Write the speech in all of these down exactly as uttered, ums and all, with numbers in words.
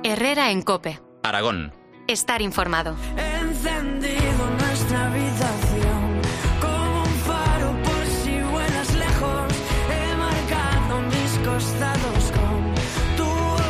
Herrera en COPE. Aragón. Estar informado. Encendido nuestra habitación, como un faro por si vuelas lejos, he marcado mis costados con tu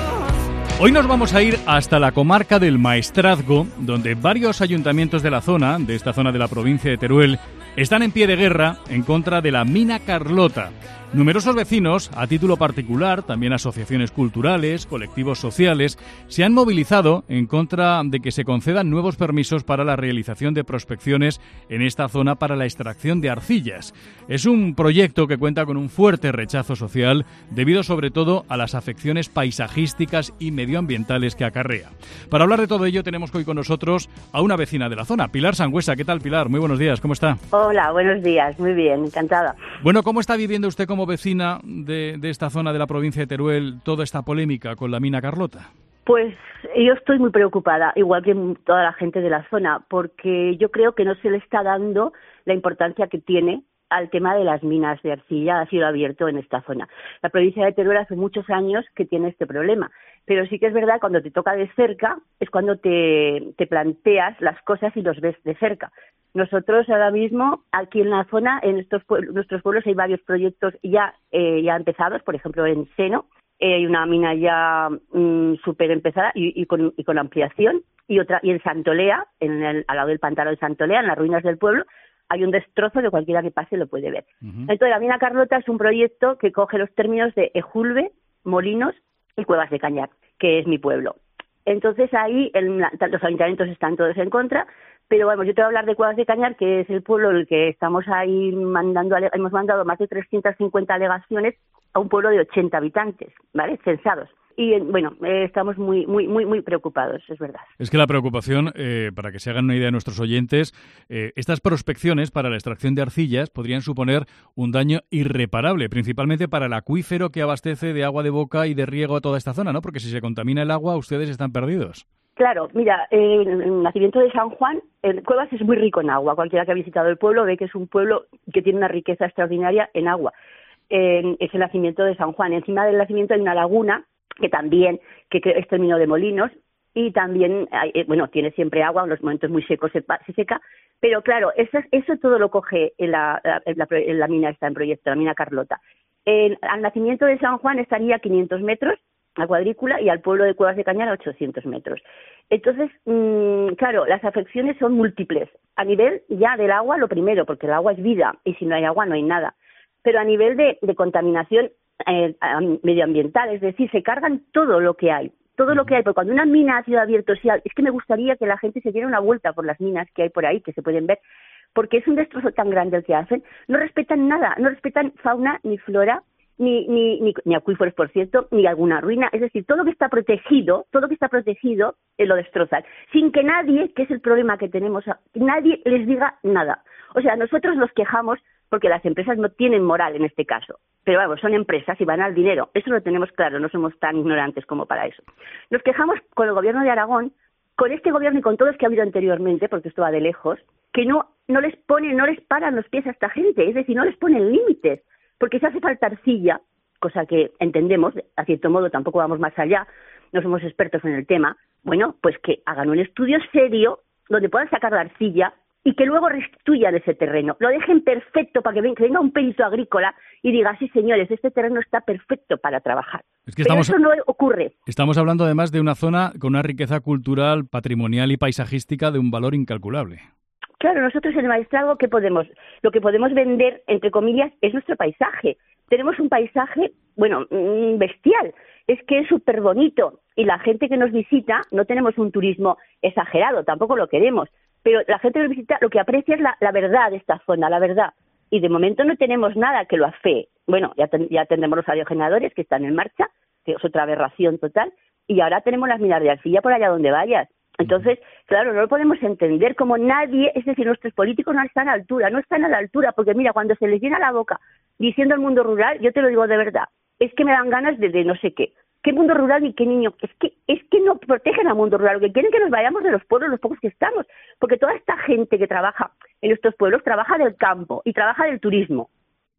voz. Hoy nos vamos a ir hasta la comarca del Maestrazgo, donde varios ayuntamientos de la zona, de esta zona de la provincia de Teruel, están en pie de guerra en contra de la mina Carlota. Numerosos vecinos, a título particular, también asociaciones culturales, colectivos sociales, se han movilizado en contra de que se concedan nuevos permisos para la realización de prospecciones en esta zona para la extracción de arcillas. Es un proyecto que cuenta con un fuerte rechazo social debido sobre todo a las afecciones paisajísticas y medioambientales que acarrea. Para hablar de todo ello tenemos hoy con nosotros a una vecina de la zona, Pilar Sangüesa. ¿Qué tal, Pilar? Muy buenos días, ¿cómo está? Hola, buenos días, muy bien, encantada. Bueno, ¿cómo está viviendo usted como vecina de, de esta zona de la provincia de Teruel toda esta polémica con la mina Carlota? Pues yo estoy muy preocupada, igual que toda la gente de la zona, porque yo creo que no se le está dando la importancia que tiene al tema de las minas de arcilla a cielo abierto en esta zona. La provincia de Teruel hace muchos años que tiene este problema, pero sí que es verdad, cuando te toca de cerca es cuando te, te planteas las cosas y los ves de cerca. Nosotros ahora mismo, aquí en la zona, en estos pueblos, nuestros pueblos hay varios proyectos ya, eh, ya empezados, por ejemplo en Seno, eh, hay una mina ya mmm, súper empezada y, y, con, y con ampliación, y otra y en Santolea, en el, al lado del pantano de Santolea, en las ruinas del pueblo, hay un destrozo que cualquiera que pase lo puede ver. Uh-huh. Entonces, la mina Carlota es un proyecto que coge los términos de Ejulbe, Molinos y Cuevas de Cañar, que es mi pueblo. Entonces, ahí el, los ayuntamientos están todos en contra, pero bueno, yo te voy a hablar de Cuevas de Cañar, que es el pueblo en el que estamos ahí mandando, hemos mandado más de trescientas cincuenta alegaciones a un pueblo de ochenta habitantes, ¿vale? Censados. Y bueno, eh, estamos muy, muy, muy, muy preocupados, es verdad. Es que la preocupación, eh, para que se hagan una idea nuestros oyentes, eh, estas prospecciones para la extracción de arcillas podrían suponer un daño irreparable, principalmente para el acuífero que abastece de agua de boca y de riego a toda esta zona, ¿no? Porque si se contamina el agua, ustedes están perdidos. Claro, mira, eh, en el nacimiento de San Juan, el Cuevas es muy rico en agua. Cualquiera que ha visitado el pueblo ve que es un pueblo que tiene una riqueza extraordinaria en agua. Eh, es el nacimiento de San Juan. Encima del nacimiento hay una laguna que también que es término de Molinos y también, hay, eh, bueno, tiene siempre agua, en los momentos muy secos se, se seca, pero claro, eso, eso todo lo coge en la, en la, en la mina, está en proyecto, la mina Carlota. El, al nacimiento de San Juan estaría a quinientos metros, a cuadrícula, y al pueblo de Cuevas de Cañar a ochocientos metros. Entonces, mmm, claro, las afecciones son múltiples. A nivel ya del agua, lo primero, porque el agua es vida, y si no hay agua no hay nada. Pero a nivel de, de contaminación eh, medioambiental, es decir, se cargan todo lo que hay, todo lo que hay, porque cuando una mina ha sido abierta, o sea, es que me gustaría que la gente se diera una vuelta por las minas que hay por ahí, que se pueden ver, porque es un destrozo tan grande el que hacen, no respetan nada, no respetan fauna ni flora, Ni, ni, ni, ni acuíferos, por cierto, ni alguna ruina. Es decir, todo lo que está protegido, todo lo que está protegido, eh, lo destrozan. Sin que nadie, que es el problema que tenemos, nadie les diga nada. O sea, nosotros nos quejamos porque las empresas no tienen moral en este caso. Pero vamos, son empresas y van al dinero. Eso lo tenemos claro, no somos tan ignorantes como para eso. Nos quejamos con el gobierno de Aragón, con este gobierno y con todos los que ha habido anteriormente, porque esto va de lejos, que no, no les ponen, no les paran los pies a esta gente. Es decir, no les ponen límites. Porque si hace falta arcilla, cosa que entendemos, a cierto modo tampoco vamos más allá, no somos expertos en el tema, bueno, pues que hagan un estudio serio donde puedan sacar la arcilla y que luego restituyan ese terreno, lo dejen perfecto para que venga, que venga un perito agrícola y diga, sí señores, este terreno está perfecto para trabajar. Es que Pero estamos, eso no ocurre. Estamos hablando además de una zona con una riqueza cultural, patrimonial y paisajística de un valor incalculable. Claro, nosotros en el Maestrazgo, ¿qué podemos? Lo que podemos vender, entre comillas, es nuestro paisaje. Tenemos un paisaje, bueno, bestial. Es que es súper bonito. Y la gente que nos visita, no tenemos un turismo exagerado, tampoco lo queremos. Pero la gente que nos visita lo que aprecia es la, la verdad de esta zona, la verdad. Y de momento no tenemos nada que lo afee. Bueno, ya, ten, ya tendremos los aerogeneradores que están en marcha, que es otra aberración total. Y ahora tenemos las minas de arcilla por allá donde vayas. Entonces, claro, no lo podemos entender como nadie, es decir, nuestros políticos no están a la altura, no están a la altura, porque mira, cuando se les llena la boca diciendo el mundo rural, yo te lo digo de verdad, es que me dan ganas de, de no sé qué. ¿Qué mundo rural y qué niño? Es que es que no protegen al mundo rural, lo que quieren es que nos vayamos de los pueblos, los pocos que estamos, porque toda esta gente que trabaja en estos pueblos trabaja del campo y trabaja del turismo.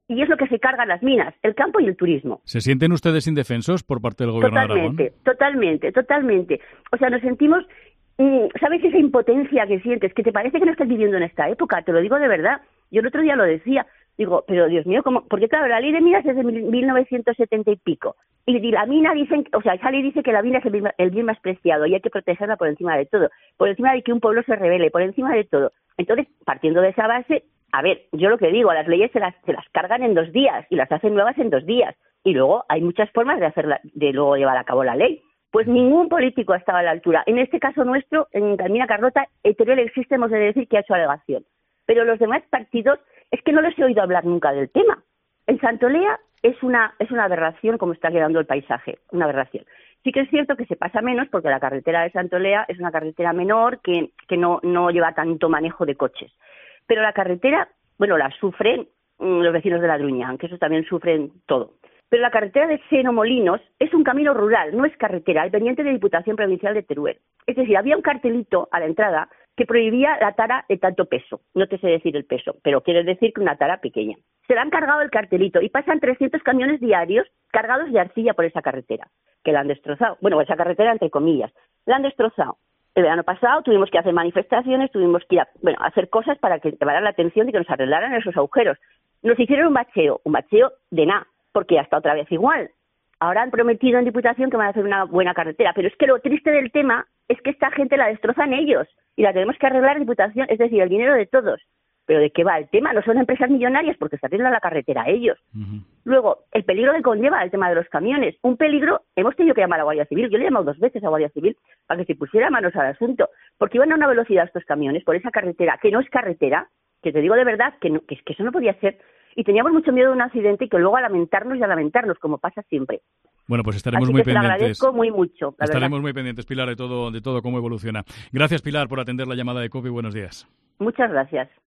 y es lo que se cargan las minas, el campo y el turismo. ¿Se sienten ustedes indefensos por parte del Gobierno Totalmente, de Aragón? Totalmente, totalmente. O sea, nos sentimos, ¿sabes esa impotencia que sientes? Que te parece que no estás viviendo en esta época, te lo digo de verdad. Yo el otro día lo decía, digo, pero Dios mío, ¿cómo? Porque claro, la ley de minas es de mil novecientos setenta y pico. Y, y la mina dicen, o sea, esa ley dice que la mina es el bien, el bien más preciado y hay que protegerla por encima de todo, por encima de que un pueblo se rebele, por encima de todo. Entonces, partiendo de esa base, a ver, yo lo que digo, a las leyes se las, se las cargan en dos días y las hacen nuevas en dos días. Y luego hay muchas formas de hacerla, de luego llevar a cabo la ley. Pues ningún político ha estado a la altura. En este caso nuestro, en la mina Carlota, Teruel existe, hemos de decir que ha hecho alegación. Pero los demás partidos, es que no les he oído hablar nunca del tema. En Santolea es una, es una aberración como está quedando el paisaje, una aberración. Sí que es cierto que se pasa menos porque la carretera de Santolea es una carretera menor que, que no, no lleva tanto manejo de coches. Pero la carretera, bueno, la sufren mmm, los vecinos de la Druña, aunque esos también sufren todo. Pero la carretera de Seno-Molinos es un camino rural, no es carretera, es pendiente de Diputación Provincial de Teruel. Es decir, había un cartelito a la entrada que prohibía la tara de tanto peso. No te sé decir el peso, pero quiere decir que una tara pequeña. Se le han cargado el cartelito y pasan trescientos camiones diarios cargados de arcilla por esa carretera, que la han destrozado. Bueno, esa carretera entre comillas, la han destrozado. El verano pasado tuvimos que hacer manifestaciones, tuvimos que ir a, bueno, a hacer cosas para que llamaran la atención y que nos arreglaran esos agujeros. Nos hicieron un bacheo, un bacheo de nada, porque hasta otra vez igual. Ahora han prometido en Diputación que van a hacer una buena carretera, pero es que lo triste del tema es que esta gente la destrozan ellos y la tenemos que arreglar en Diputación, es decir, el dinero de todos. ¿Pero de qué va el tema? No son empresas millonarias porque se arreglan la carretera a ellos. Uh-huh. Luego, el peligro que conlleva el tema de los camiones. Un peligro, hemos tenido que llamar a la Guardia Civil. Yo le he llamado dos veces a la Guardia Civil para que se pusiera manos al asunto, porque iban a una velocidad estos camiones por esa carretera, que no es carretera, que te digo de verdad que, no, que, que eso no podía ser. Y teníamos mucho miedo de un accidente y que luego a lamentarnos y a lamentarnos, como pasa siempre. Bueno, pues estaremos Así muy que te pendientes. Te agradezco muy mucho. La estaremos verdad. muy pendientes, Pilar, de todo, de todo cómo evoluciona. Gracias, Pilar, por atender la llamada de COPE y buenos días. Muchas gracias.